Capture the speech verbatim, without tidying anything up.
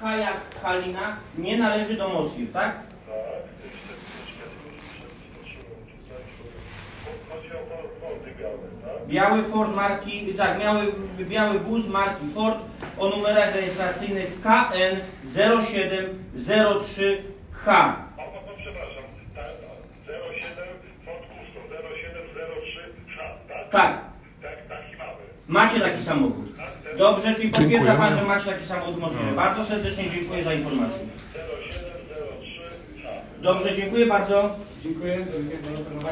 H jak Halina, nie należy do Moskwy, tak? Tak. Chodzi o Fordy białe, tak? Biały Ford marki, tak, miały, biały wóz marki Ford o numerach rejestracyjnych K N zero siedem zero trzy H. O, no to przepraszam, zero siedem Ford Custom zero siedem zero trzy H, tak? Tak. Tak, taki mamy. Macie taki samochód. Dobrze, czyli potwierdza Pan, że macie taki samochód możliwy. Bardzo serdecznie dziękuję za informację. zero siedem zero trzy H. Dobrze, dziękuję bardzo. Dziękuję.